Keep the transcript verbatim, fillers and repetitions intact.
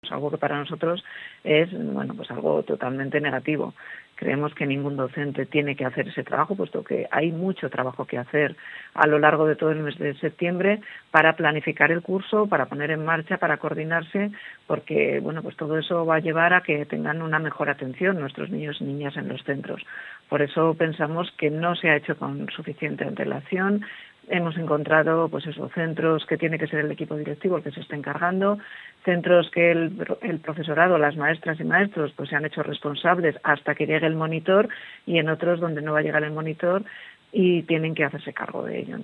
Algo que para nosotros es, bueno, pues algo totalmente negativo. Creemos que ningún docente tiene que hacer ese trabajo, puesto que hay mucho trabajo que hacer a lo largo de todo el mes de septiembre para planificar el curso, para poner en marcha, para coordinarse, porque bueno, pues todo eso va a llevar a que tengan una mejor atención nuestros niños y niñas en los centros. Por eso pensamos que no se ha hecho con suficiente antelación. Hemos encontrado pues esos centros que tiene que ser el equipo directivo el que se está encargando, centros que el, el profesorado, las maestras y maestros pues se han hecho responsables hasta que llegue el monitor, y en otros donde no va a llegar el monitor y tienen que hacerse cargo de ello.